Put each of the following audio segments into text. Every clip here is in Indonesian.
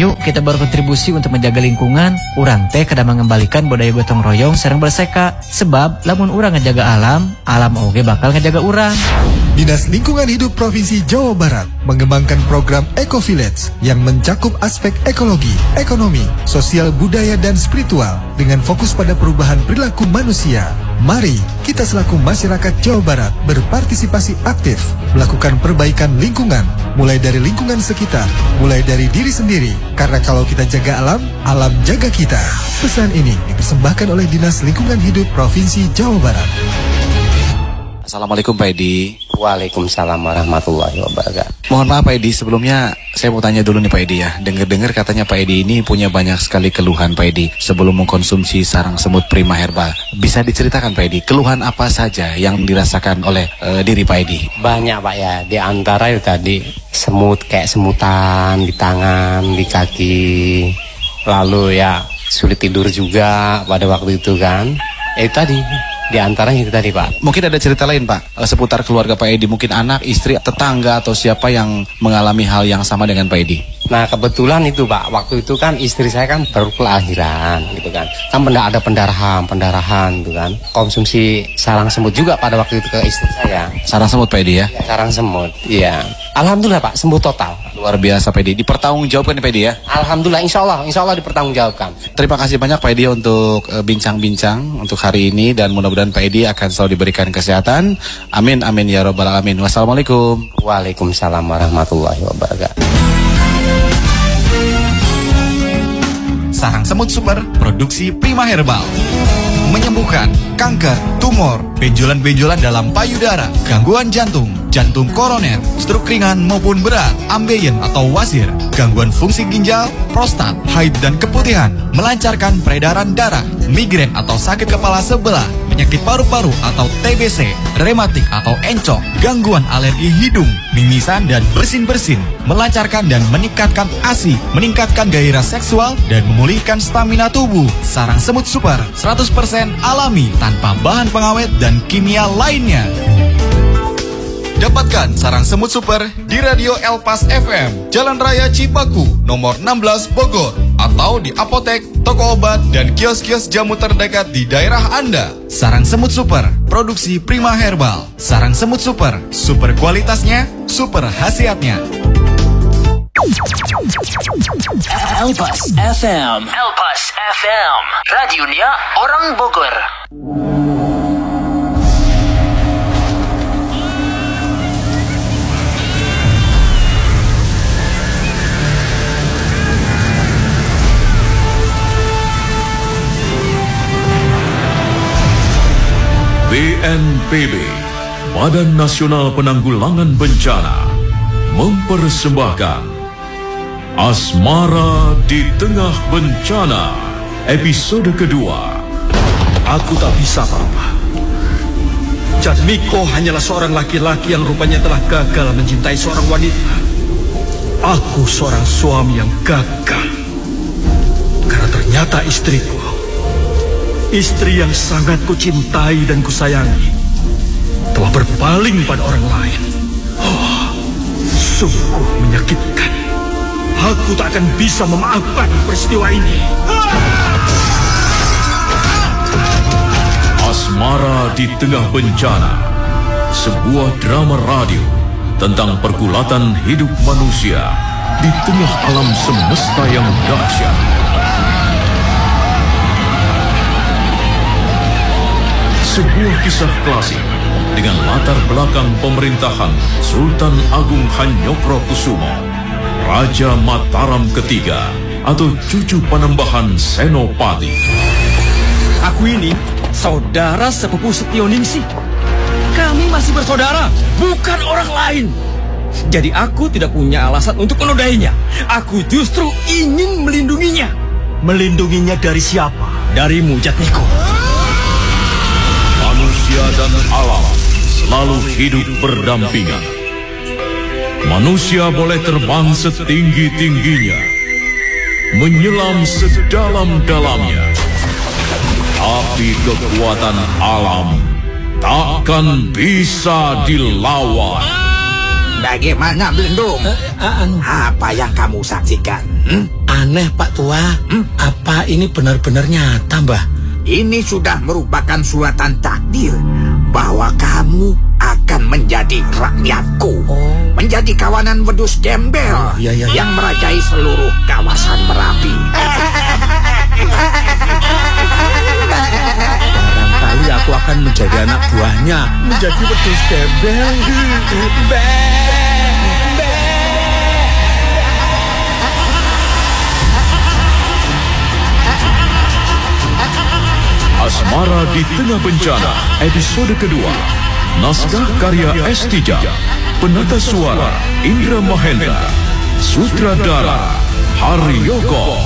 Yuk kita berkontribusi untuk menjaga lingkungan. Urang teh kada mengembalikan budaya gotong royong sareng berseka. Sebab lamun urang ngejaga alam, alam oge bakal ngejaga urang. Dinas Lingkungan Hidup Provinsi Jawa Barat mengembangkan program Eco Village yang mencakup aspek ekologi, ekonomi, sosial, budaya, dan spiritual dengan fokus pada perubahan perilaku manusia. Mari kita selaku masyarakat Jawa Barat berpartisipasi aktif melakukan perbaikan lingkungan, mulai dari lingkungan sekitar, mulai dari diri sendiri. Karena kalau kita jaga alam, alam jaga kita. Pesan ini dipersembahkan oleh Dinas Lingkungan Hidup Provinsi Jawa Barat. Assalamualaikum Pak Edi. Waalaikumsalam warahmatullahi wabarakatuh. Mohon maaf Pak Edi, sebelumnya saya mau tanya dulu nih Pak Edi ya. Dengar-dengar katanya Pak Edi ini punya banyak sekali keluhan Pak Edi sebelum mengkonsumsi sarang semut Prima Herbal. Bisa diceritakan Pak Edi, keluhan apa saja yang dirasakan oleh diri Pak Edi? Banyak Pak ya, di antara itu tadi semut kayak semutan di tangan, di kaki. Lalu ya sulit tidur juga pada waktu itu kan. Tadi di antaranya itu tadi Pak. Mungkin ada cerita lain Pak seputar keluarga Pak Edi, mungkin anak, istri, tetangga atau siapa yang mengalami hal yang sama dengan Pak Edi? Nah kebetulan itu Pak, waktu itu kan istri saya kan baru kelahiran gitu kan. Kan ada pendarahan gitu kan. Konsumsi sarang semut juga pada waktu itu ke istri saya. Sarang semut Pak Edi ya? Ya, sarang semut, iya. Alhamdulillah Pak, sembuh total. Luar biasa Pak Edi, dipertanggungjawabkan Pak Edi ya? Alhamdulillah, insya Allah dipertanggungjawabkan. Terima kasih banyak Pak Edi untuk bincang-bincang untuk hari ini, dan mudah-mudahan Pak Edi akan selalu diberikan kesehatan. Amin, amin ya robbal alamin. Wassalamualaikum. Waalaikumsalam warahmatullahi wabarakatuh. Sarang semut super produksi Prima Herbal menyembuhkan kanker, tumor, benjolan-benjolan dalam payudara, gangguan jantung, jantung koroner, stroke ringan maupun berat, ambeien atau wasir, gangguan fungsi ginjal, prostat, haid dan keputihan, melancarkan peredaran darah, migrain atau sakit kepala sebelah, penyakit paru-paru atau TBC, rematik atau encok, gangguan alergi hidung, mimisan dan bersin-bersin, melancarkan dan meningkatkan ASI, meningkatkan gairah seksual dan memulihkan stamina tubuh. Sarang semut super 100% alami tanpa bahan pengawet dan kimia lainnya. Dapatkan sarang semut super di Radio Elpas FM, Jalan Raya Cipaku, nomor 16 Bogor, atau di apotek, toko obat, dan kios-kios jamu terdekat di daerah Anda. Sarang semut super, produksi Prima Herbal. Sarang semut super, super kualitasnya, super khasiatnya. Elpas FM, Elpas FM, radionya orang Bogor. BNPB, Badan Nasional Penanggulangan Bencana, mempersembahkan Asmara di Tengah Bencana, episode kedua. Aku tak bisa, Papa. Jatmiko hanyalah seorang laki-laki yang rupanya telah gagal mencintai seorang wanita. Aku seorang suami yang gagal. Karena ternyata istriku, istri yang sangat kucintai dan kusayangi, telah berpaling pada orang lain. Oh, sungguh menyakitkan. Aku tak akan bisa memaafkan peristiwa ini. Asmara di Tengah Bencana, sebuah drama radio tentang pergulatan hidup manusia di tengah alam semesta yang dahsyat. Sebuah kisah klasik dengan latar belakang pemerintahan Sultan Agung Hanyokrokusumo, Raja Mataram ketiga atau cucu Panembahan Senopati. Aku ini saudara sepupu Setioningsi. Kami masih bersaudara, bukan orang lain. Jadi aku tidak punya alasan untuk menodainya. Aku justru ingin melindunginya. Melindunginya dari siapa? Darimu, Jatmiko. Manusia dan alam selalu hidup berdampingan. Manusia boleh terbang setinggi-tingginya, menyelam sedalam-dalamnya, tapi kekuatan alam takkan bisa dilawan. Bagaimana Belendung? Apa yang kamu saksikan? Aneh Pak Tua, apa ini benar-benar nyata Mbah? Ini sudah merupakan suratan takdir bahwa kamu akan menjadi rakyatku, menjadi kawanan wedus gembel yang merajai seluruh kawasan Merapi. Barangkali aku akan menjadi anak buahnya, menjadi wedus gembel. Asmara di Tengah Bencana, episode kedua. Naskah karya S. Tijab, penata suara Indra Mahendra, sutradara Haryoko.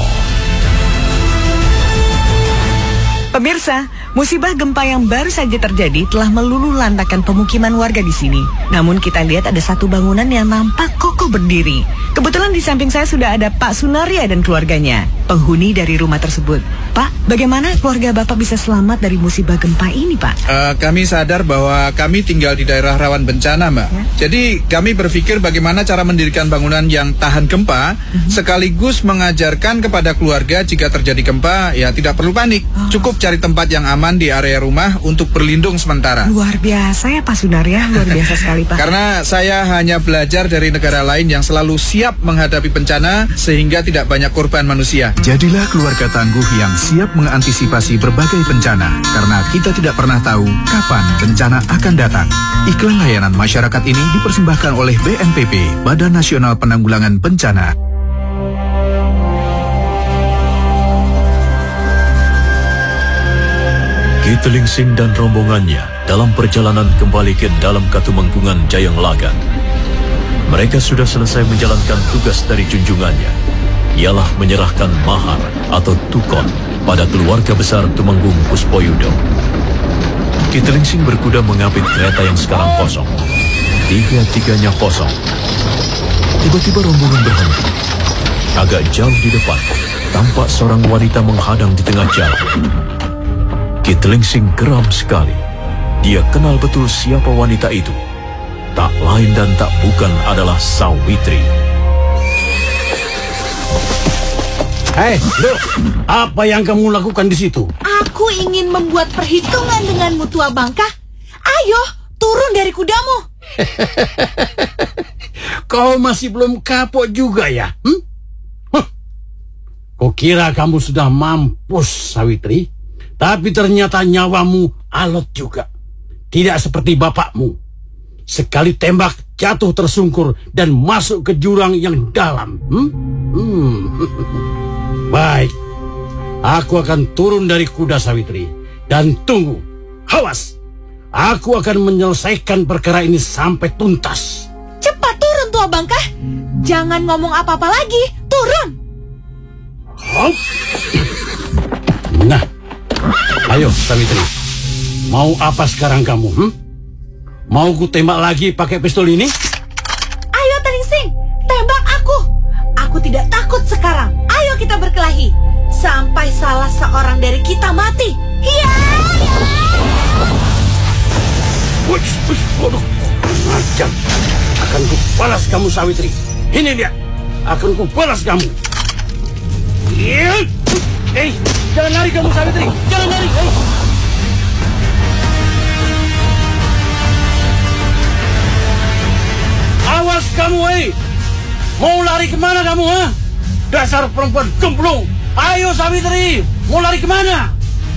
Pemirsa, musibah gempa yang baru saja terjadi telah meluluh lantakan pemukiman warga di sini. Namun kita lihat ada satu bangunan yang nampak kokoh berdiri. Kebetulan di samping saya sudah ada Pak Sunaria dan keluarganya, penghuni dari rumah tersebut. Pak, bagaimana keluarga Bapak bisa selamat dari musibah gempa ini, Pak? Kami sadar bahwa kami tinggal di daerah rawan bencana, Mbak. Ya? Jadi kami berpikir bagaimana cara mendirikan bangunan yang tahan gempa, sekaligus mengajarkan kepada keluarga jika terjadi gempa, ya tidak perlu panik. Cukup cari tempat yang aman di area rumah untuk berlindung sementara. Luar biasa ya Pak Sunaria, luar biasa sekali Pak. Karena saya hanya belajar dari negara lain yang selalu siap menghadapi bencana sehingga tidak banyak korban manusia. Jadilah keluarga tangguh yang siap mengantisipasi berbagai bencana, karena kita tidak pernah tahu kapan bencana akan datang. Iklan layanan masyarakat ini dipersembahkan oleh BNPB, Badan Nasional Penanggulangan Bencana. Ki Telingsing dan rombongannya dalam perjalanan kembali ke dalam Katumengkungan Jayang Lagan. Mereka sudah selesai menjalankan tugas dari junjungannya, ialah menyerahkan mahar atau tukon pada keluarga besar Tumenggung Puspoyudo. Ki Telingsing berkuda mengapit kereta yang sekarang kosong. Tiga-tiganya kosong. Tiba-tiba rombongan berhenti. Agak jauh di depan, tampak seorang wanita menghadang di tengah jalan. Ki Telingsing geram sekali. Dia kenal betul siapa wanita itu. Tak lain dan tak bukan adalah Sawitri. Hei, Duk, apa yang kamu lakukan di situ? Aku ingin membuat perhitungan denganmu, Tua Bangka. Ayo, turun dari kudamu. Kau masih belum kapok juga ya? Kau kira kamu sudah mampus, Sawitri? Tapi ternyata nyawamu alot juga. Tidak seperti bapakmu. Sekali tembak jatuh tersungkur dan masuk ke jurang yang dalam. Baik, aku akan turun dari kuda, Sawitri. Dan tunggu, awas. Aku akan menyelesaikan perkara ini sampai tuntas. Cepat turun, Tua Bangka. Jangan ngomong apa-apa lagi. Turun. Nah, ayo Sawitri. Mau apa sekarang kamu? Mau ku tembak lagi pakai pistol ini? Ayo Telingsing, tembak aku. Aku tidak takut sekarang. Ayo kita berkelahi sampai salah seorang dari kita mati. Hiya! Waduh, macam akan ku balas kamu, Sawitri. Ini dia, akan ku balas kamu. Jangan lari kamu, Sawitri. Jangan lari. Awas kamu, Mau lari kemana kamu, ha? Dasar perempuan gemblung. Ayo, Sawitri. Mau lari kemana?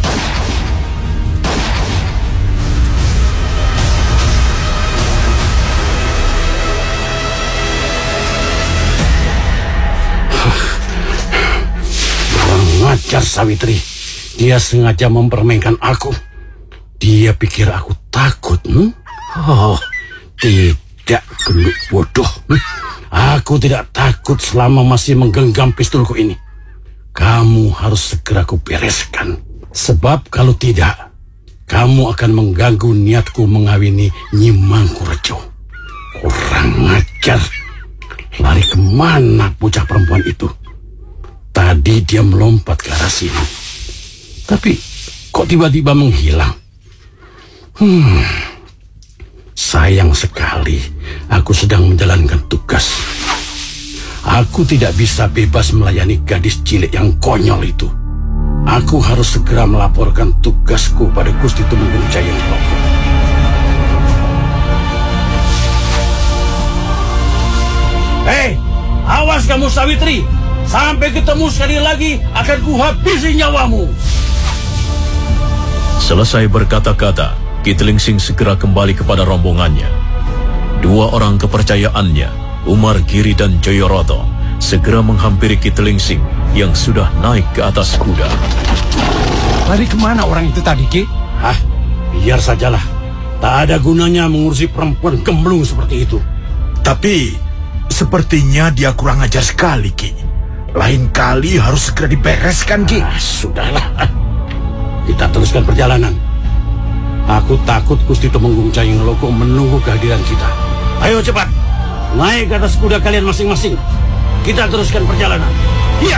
Kurang ajar, Sawitri. Dia sengaja mempermainkan aku. Dia pikir aku takut, Oh, tidak, gendut bodoh. Aku tidak takut selama masih menggenggam pistolku ini. Kamu harus segera kubereskan. Sebab kalau tidak, kamu akan mengganggu niatku mengawini Nyi Mangkurejo. Kurang ajar. Lari kemana bocah perempuan itu? Tadi dia melompat ke arah sini. Tapi kok tiba-tiba menghilang? Sayang sekali, aku sedang menjalankan tugas. Aku tidak bisa bebas melayani gadis cilik yang konyol itu. Aku harus segera melaporkan tugasku pada Gusti Tumenggung Jayeng Logo. Hei, awas kamu Sawitri. Sampai ketemu sekali lagi akan kuhabisi nyawamu. Selesai berkata-kata, Kitlingsing segera kembali kepada rombongannya. Dua orang kepercayaannya, Umar Giri dan Joyoroto, segera menghampiri Kitlingsing yang sudah naik ke atas kuda. Lari kemana orang itu tadi, Ki? Biar sajalah. Tak ada gunanya mengurusi perempuan gemblung seperti itu. Tapi sepertinya dia kurang ajar sekali, Ki. Lain kali harus segera dibereskan, Ki. Sudahlah. Kita teruskan perjalanan. Aku takut Gusti Tumenggung Jayeng Logo menunggu kehadiran kita. Ayo cepat. Naik ke atas kuda kalian masing-masing. Kita teruskan perjalanan. Iya.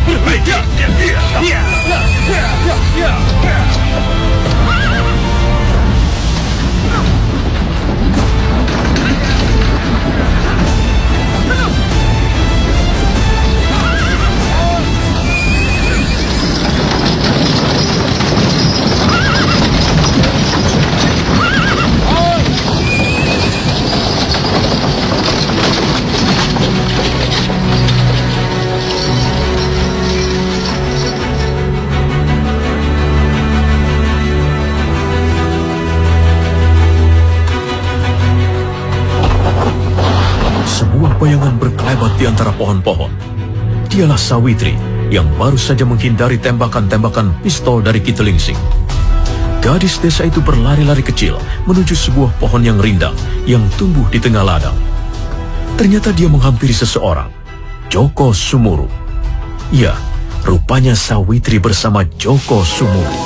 Bayangan berkelebat di antara pohon-pohon. Dialah Sawitri yang baru saja menghindari tembakan-tembakan pistol dari Kitlingsing. Gadis desa itu berlari-lari kecil menuju sebuah pohon yang rindang yang tumbuh di tengah ladang. Ternyata dia menghampiri seseorang, Joko Sumuru. Ya, rupanya Sawitri bersama Joko Sumuru.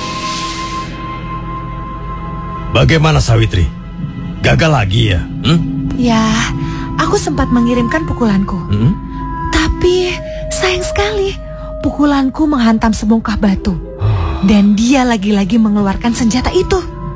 Bagaimana Sawitri? Gagal lagi ya? Ya, aku sempat mengirimkan pukulanku. Tapi sayang sekali, pukulanku menghantam sebongkah batu. Dan dia lagi-lagi mengeluarkan senjata itu.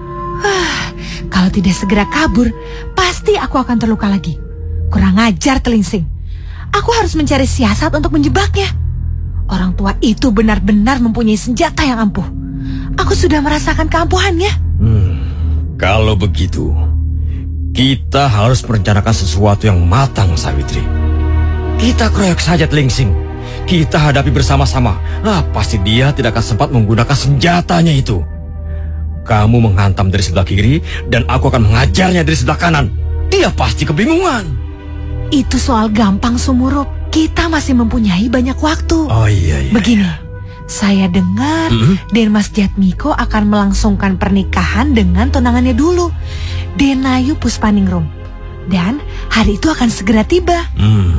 Kalau tidak segera kabur, pasti aku akan terluka lagi. Kurang ajar Tlingsing. Aku harus mencari siasat untuk menjebaknya. Orang tua itu benar-benar mempunyai senjata yang ampuh. Aku sudah merasakan keampuhannya. Kalau begitu, kita harus merencanakan sesuatu yang matang, Sawitri. Kita keroyok saja Tlingsing. Kita hadapi bersama-sama. Pasti dia tidak akan sempat menggunakan senjatanya itu. Kamu menghantam dari sebelah kiri, dan aku akan mengajarnya dari sebelah kanan. Dia pasti kebingungan. Itu soal gampang, Sumurup. Kita masih mempunyai banyak waktu. Iya. Begini, saya dengar Denmas Jatmiko akan melangsungkan pernikahan dengan tunangannya dulu, Denayu Puspaningrum. Dan hari itu akan segera tiba.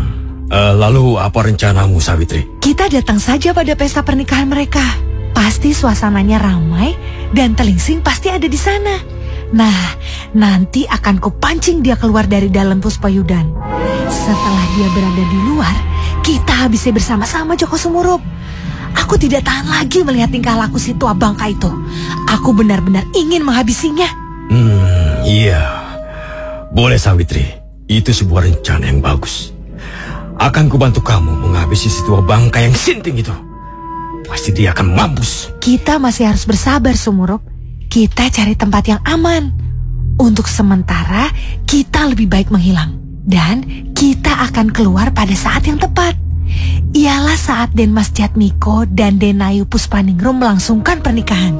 Lalu apa rencanamu, Sawitri? Kita datang saja pada pesta pernikahan mereka. Pasti suasananya ramai dan Tlingsing pasti ada di sana. Nah, nanti akan kupancing dia keluar dari dalam Puspayudan. Setelah dia berada di luar, kita habisi bersama-sama Joko Sumurup. Aku tidak tahan lagi melihat tingkah laku si tua bangka itu. Aku benar-benar ingin menghabisinya. Iya. Boleh, Sawitri. Itu sebuah rencana yang bagus. Akan kubantu kamu menghabisi si tua bangka yang sinting itu. Pasti dia akan mampus. Kita masih harus bersabar, Sumurup. Kita cari tempat yang aman. Untuk sementara, kita lebih baik menghilang. Dan kita akan keluar pada saat yang tepat. Ialah saat Denmas Jatmiko dan Denayu Puspaningrum melangsungkan pernikahan.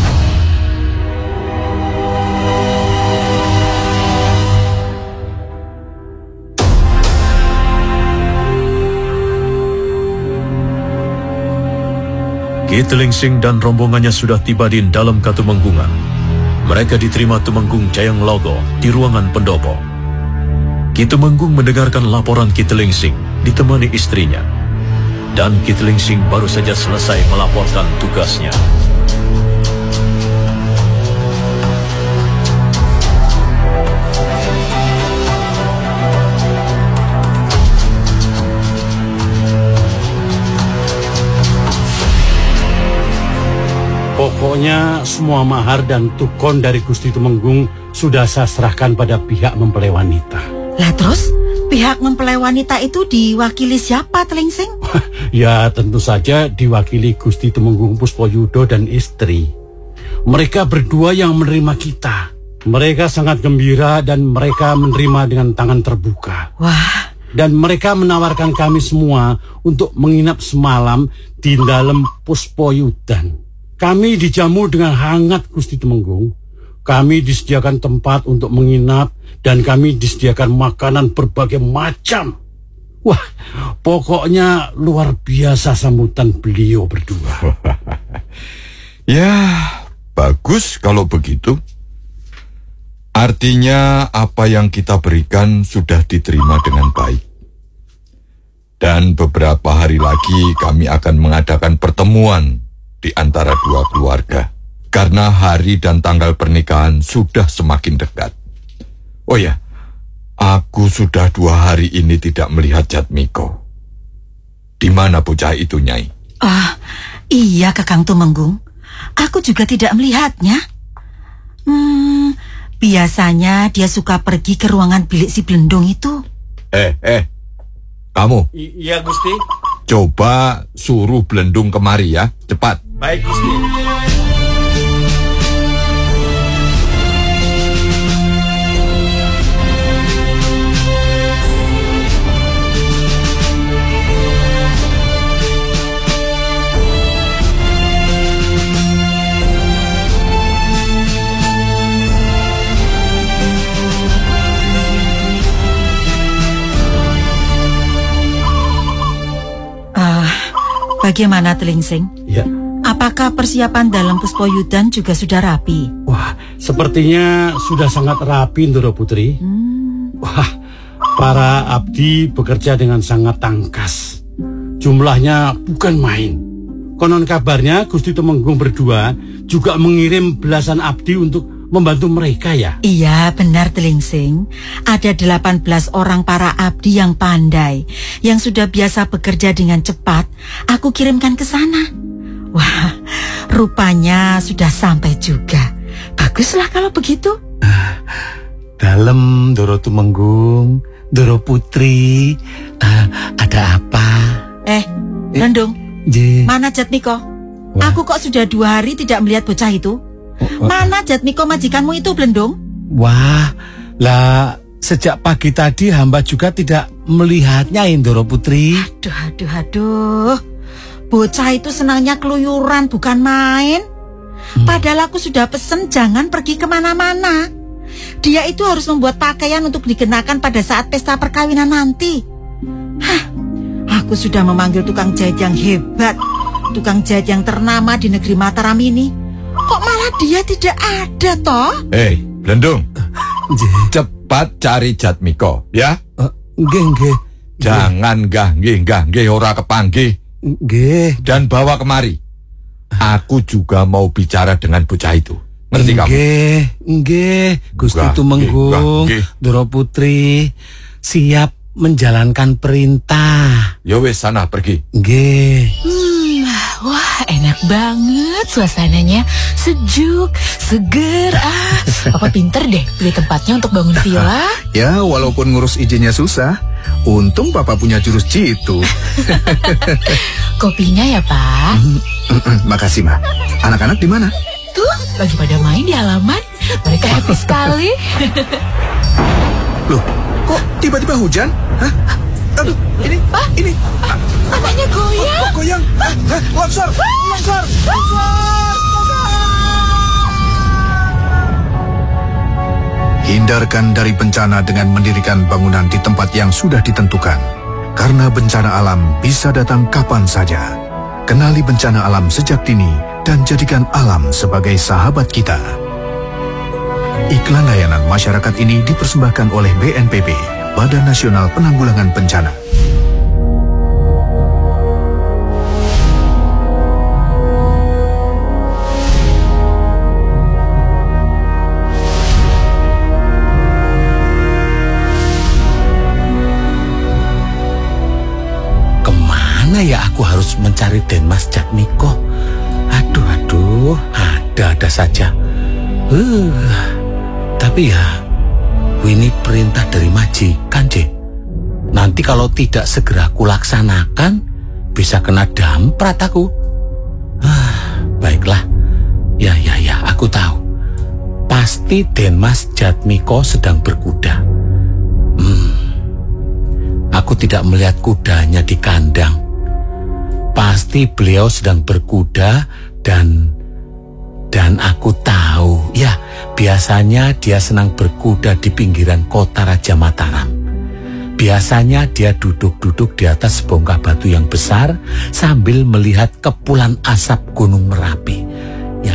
Kitlingsing dan rombongannya sudah tiba di dalam Katumenggungan. Mereka diterima Tumenggung Jayeng Logo di ruangan pendopo. Kitumenggung mendengarkan laporan Kitlingsing ditemani istrinya. Dan Kitlingsing baru saja selesai melaporkan tugasnya. Pokoknya semua mahar dan tukon dari Gusti Tumenggung sudah saya serahkan pada pihak mempelai wanita. Lah terus, Pihak mempelai wanita itu diwakili siapa, Tlingsing? Ya tentu saja diwakili Gusti Tumenggung Puspoyudo dan istri. Mereka berdua yang menerima kita. Mereka sangat gembira dan mereka menerima dengan tangan terbuka. Wah. Dan mereka menawarkan kami semua untuk menginap semalam di dalam Puspoyudan. Kami dijamu dengan hangat, Gusti Tumenggung. Kami disediakan tempat untuk menginap dan kami disediakan makanan berbagai macam. Wah, pokoknya luar biasa sambutan beliau berdua. Ya, bagus kalau begitu. Artinya apa yang kita berikan sudah diterima dengan baik. Dan beberapa hari lagi kami akan mengadakan pertemuan di antara dua keluarga. Karena hari dan tanggal pernikahan sudah semakin dekat. Oh ya, aku sudah 2 hari ini tidak melihat Jatmiko. Di mana bocah itu, Nyai? Iya, Kakang Tumenggung. Aku juga tidak melihatnya. Biasanya dia suka pergi ke ruangan bilik si Blendong itu. Kamu? Iya, Gusti. Coba suruh Blendung kemari ya, cepat. Baik, Gusti. Bagaimana, Tlingsing? Ya. Apakah persiapan dalam Puspoyudan juga sudah rapi? Wah, sepertinya sudah sangat rapi, Ndoro Putri. Wah, para abdi bekerja dengan sangat tangkas. Jumlahnya bukan main. Konon kabarnya Gusti Tumenggung berdua juga mengirim belasan abdi untuk membantu mereka ya? Iya, benar, Tlingsing. Ada 18 orang para abdi yang pandai, yang sudah biasa bekerja dengan cepat. Aku kirimkan ke sana. Wah, rupanya sudah sampai juga. Baguslah kalau begitu. Dalem, Ndoro Tumenggung, Ndoro Putri, ada apa? Blendung, mana Jatmiko? Aku kok sudah 2 hari tidak melihat bocah itu. Mana Jatmiko majikanmu itu, Blendung? Wah, lah sejak pagi tadi hamba juga tidak melihatnya, Ndoro Putri. Aduh. Bocah itu senangnya keluyuran, bukan main. Padahal aku sudah pesen jangan pergi kemana-mana. Dia itu harus membuat pakaian untuk dikenakan pada saat pesta perkawinan nanti. Aku sudah memanggil tukang jahit yang hebat, tukang jahit yang ternama di negeri Mataram ini. Kok malah dia tidak ada, toh? Blendung, cepat cari Jatmiko, ya? Nggih. Jangan nggih ora kepanggih. Nggih. Dan bawa kemari. Aku juga mau bicara dengan bocah itu. Ngerti kamu? Nggih, Gusti Tumenggung, Ndoro Putri siap menjalankan perintah. Ya wis, sana pergi. Nggih. Wah, enak banget suasananya. Sejuk, seger. Papa pinter deh pilih tempatnya untuk bangun villa. Ya, walaupun ngurus izinnya susah, untung Papa punya jurus jitu. Kopinya ya, Pak. Makasih, Ma. Anak-anak di mana? Tuh, lagi pada main di halaman. Mereka happy sekali. Loh, kok tiba-tiba hujan? Hah? Aduh, ini. Tanahnya goyang. Goyang. Longsor. Hindarkan dari bencana dengan mendirikan bangunan di tempat yang sudah ditentukan. Karena bencana alam bisa datang kapan saja. Kenali bencana alam sejak dini dan jadikan alam sebagai sahabat kita. Iklan layanan masyarakat ini dipersembahkan oleh BNPB, Badan Nasional Penanggulangan Bencana. Kemana ya aku harus mencari Denmas Jatmiko? Aduh, ada saja. Tapi ya, ini perintah dari majikan, Je. Nanti kalau tidak segera kulaksanakan, bisa kena damprat aku. Baiklah. Ya, aku tahu. Pasti Denmas Jatmiko sedang berkuda. Aku tidak melihat kudanya di kandang. Pasti beliau sedang berkuda dan aku tahu. Ya, biasanya dia senang berkuda di pinggiran kota Raja Mataram. Biasanya dia duduk-duduk di atas sebongkah batu yang besar sambil melihat kepulan asap Gunung Merapi. Ya.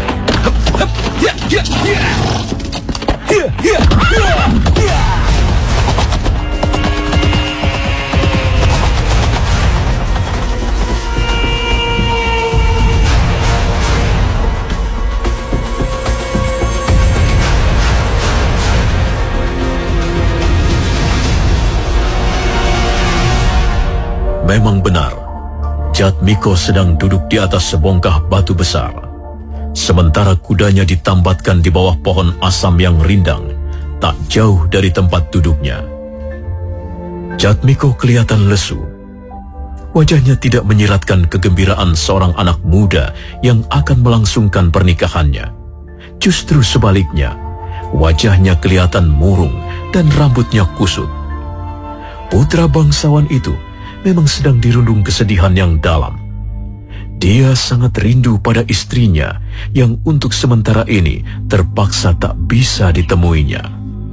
Memang benar, Jatmiko sedang duduk di atas sebongkah batu besar. Sementara kudanya ditambatkan di bawah pohon asam yang rindang, tak jauh dari tempat duduknya. Jatmiko kelihatan lesu. Wajahnya tidak menyiratkan kegembiraan seorang anak muda yang akan melangsungkan pernikahannya. Justru sebaliknya, wajahnya kelihatan murung dan rambutnya kusut. Putra bangsawan itu memang sedang dirundung kesedihan yang dalam. Dia sangat rindu pada istrinya yang untuk sementara ini terpaksa tak bisa ditemuinya.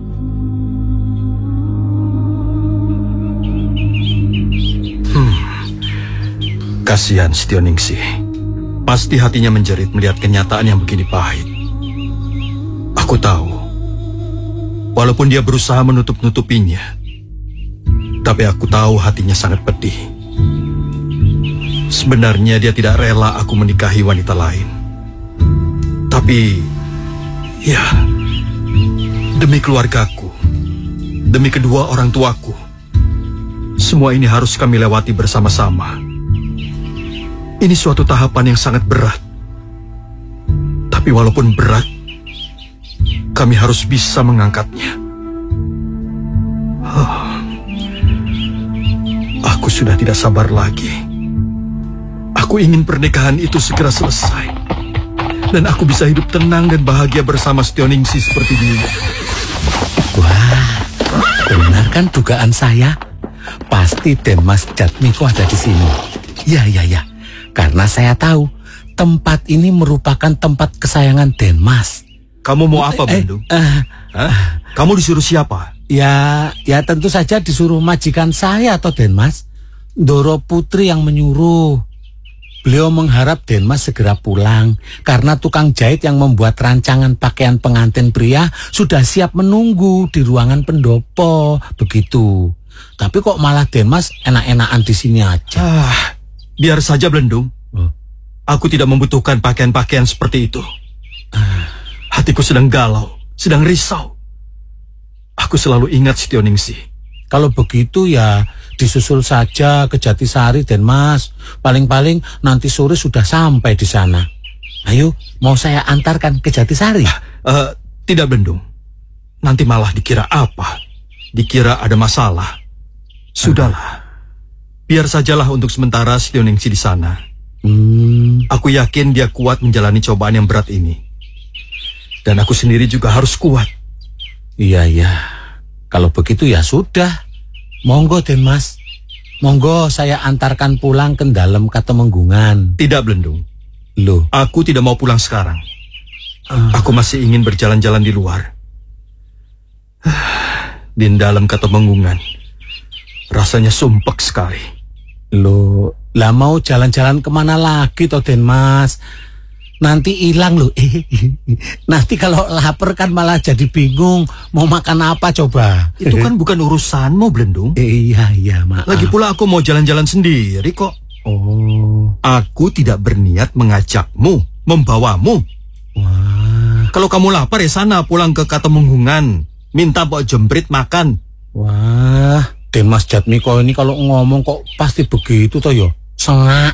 Kasihan Setioningsi. Pasti hatinya menjerit melihat kenyataan yang begini pahit. Aku tahu, walaupun dia berusaha menutup-nutupinya, tapi aku tahu hatinya sangat pedih. Sebenarnya dia tidak rela aku menikahi wanita lain. Tapi, ya, demi keluargaku, demi kedua orang tuaku, semua ini harus kami lewati bersama-sama. Ini suatu tahapan yang sangat berat. Tapi walaupun berat, kami harus bisa mengangkatnya. Aku sudah tidak sabar lagi. Aku ingin pernikahan itu segera selesai. Dan aku bisa hidup tenang dan bahagia bersama Setioningsi seperti dulu. Wah, benar kan dugaan saya? Pasti Denmas Jatmiko ada di sini. Ya. Karena saya tahu tempat ini merupakan tempat kesayangan Denmas. Kamu mau apa, Bandung? Kamu disuruh siapa? Ya tentu saja disuruh majikan saya atau Denmas. Ndoro Putri yang menyuruh. Beliau mengharap Denmas segera pulang karena tukang jahit yang membuat rancangan pakaian pengantin pria sudah siap menunggu di ruangan pendopo. Begitu. Tapi kok malah Denmas enak-enakan di sini aja. Biar saja, Blendung. Aku tidak membutuhkan pakaian-pakaian seperti itu. Hatiku sedang galau, sedang risau. Aku selalu ingat Setioningsi. Kalau begitu ya disusul saja ke Jatisari, Denmas. Paling-paling nanti sore sudah sampai di sana. Ayo, mau saya antarkan ke Jatisari? Tidak, Bendung. Nanti malah dikira apa? Dikira ada masalah. Sudahlah. Biar sajalah untuk sementara Setioningsi di sana. Aku yakin dia kuat menjalani cobaan yang berat ini. Dan aku sendiri juga harus kuat. Iya. Kalau begitu ya sudah. Monggo, Denmas. Monggo saya antarkan pulang ke dalam Katemenggungan. Tidak, Blendung. Loh? Aku tidak mau pulang sekarang. Aku masih ingin berjalan-jalan di luar. Di dalam Katemenggungan. Rasanya sumpek sekali. Loh, lah mau jalan-jalan kemana lagi toh, Denmas? Nanti hilang loh. Nanti kalau lapar kan malah jadi bingung mau makan apa coba. Itu kan bukan urusanmu, Blendung. Iya, maaf. Lagi pula aku mau jalan-jalan sendiri kok. Oh. Aku tidak berniat mengajakmu, membawamu. Wah. Kalau kamu lapar ya sana pulang ke Katemenggungan. Minta Mbok Jemprit makan. Wah, Denmas Jatmiko ini kalau ngomong kok pasti begitu toh yo. Sengak.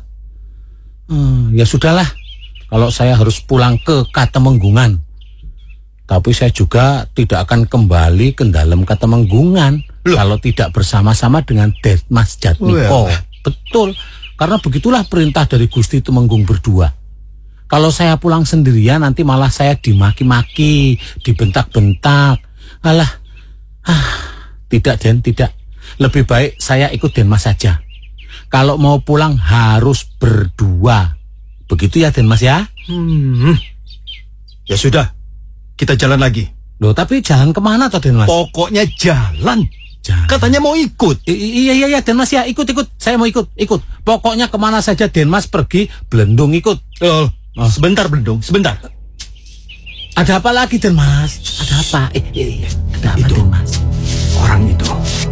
Ya sudahlah. Kalau saya harus pulang ke Katemenggungan. Tapi saya juga tidak akan kembali ke dalam Katemenggungan. kalau tidak bersama-sama dengan Denmas Jatmiko. Betul, karena begitulah perintah dari Gusti Tumenggung berdua. Kalau saya pulang sendirian nanti malah saya dimaki-maki, dibentak-bentak. Alah, tidak Den, tidak. Lebih baik saya ikut Denmas saja. Kalau mau pulang harus berdua. Begitu ya Denmas ya? Ya sudah, kita jalan lagi. Loh, tapi jalan kemana toh Denmas? Pokoknya jalan. Katanya mau ikut. Iya Denmas ya, ikut. Saya mau ikut. Pokoknya kemana saja Denmas pergi, Blendung ikut. Sebentar Blendung, sebentar. Ada apa lagi Denmas? Ada apa? Ada apa Denmas? Orang itu.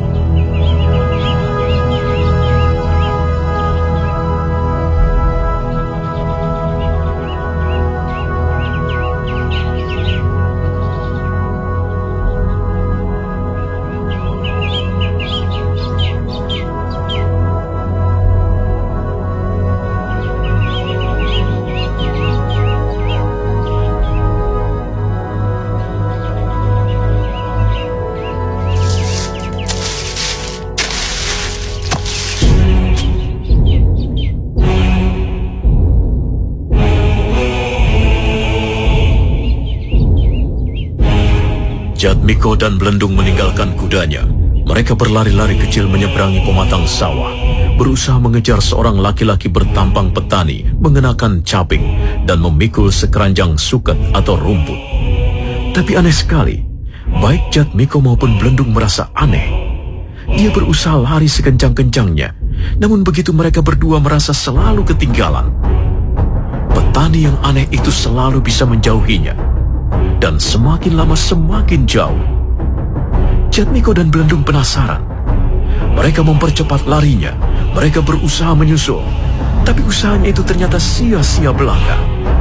Jatmiko dan Blendung meninggalkan kudanya. Mereka berlari-lari kecil menyeberangi pematang sawah, berusaha mengejar seorang laki-laki bertampang petani mengenakan caping dan memikul sekeranjang suket atau rumput. Tapi aneh sekali, baik Jatmiko maupun Blendung merasa aneh. Dia berusaha lari sekencang-kencangnya, namun begitu mereka berdua merasa selalu ketinggalan. Petani yang aneh itu selalu bisa menjauhinya. Dan semakin lama semakin jauh. Jatmiko dan Blendung penasaran. Mereka mempercepat larinya. Mereka berusaha menyusul. Tapi usahanya itu ternyata sia-sia belaka.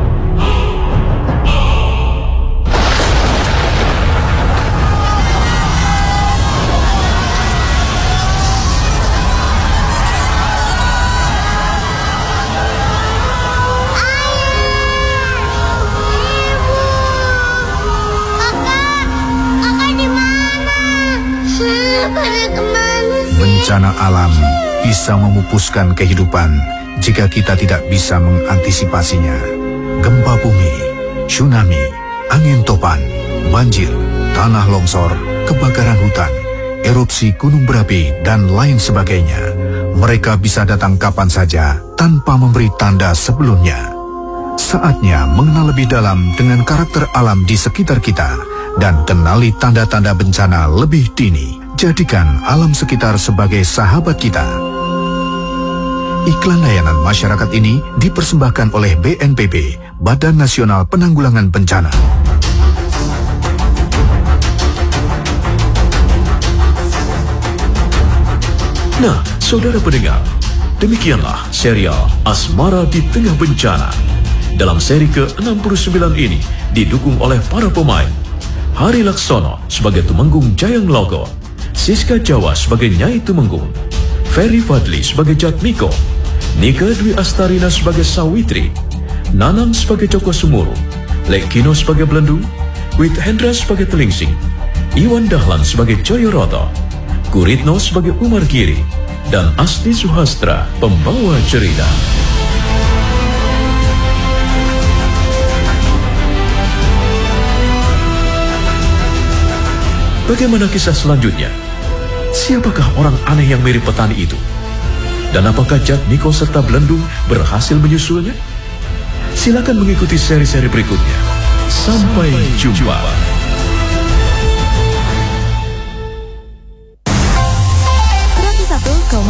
Bencana alam bisa memupuskan kehidupan jika kita tidak bisa mengantisipasinya. Gempa bumi, tsunami, angin topan, banjir, tanah longsor, kebakaran hutan, erupsi gunung berapi, dan lain sebagainya. Mereka bisa datang kapan saja tanpa memberi tanda sebelumnya. Saatnya mengenal lebih dalam dengan karakter alam di sekitar kita dan kenali tanda-tanda bencana lebih dini. Jadikan alam sekitar sebagai sahabat kita. Iklan layanan masyarakat ini dipersembahkan oleh BNPB, Badan Nasional Penanggulangan Bencana. Nah, saudara pendengar, demikianlah serial Asmara di Tengah Bencana. Dalam seri ke-69 ini didukung oleh para pemain Hari Laksono sebagai Tumenggung Jayang Logo, Siska Jawa sebagai Nyai Tumenggung, Ferry Fadli sebagai Jatmiko, Nika Dwi Astarina sebagai Sawitri, Nanang sebagai Joko Sumuru, Lekino sebagai Blendung, Wit Hendra sebagai Telingsing, Iwan Dahlan sebagai Joyoroto, Guritno sebagai Umar Giri, dan Asti Suhastra pembawa cerita. Bagaimana kisah selanjutnya? Siapakah orang aneh yang mirip petani itu? Dan apakah Jatmiko serta Blendung berhasil menyusulnya? Silakan mengikuti seri-seri berikutnya. Sampai jumpa.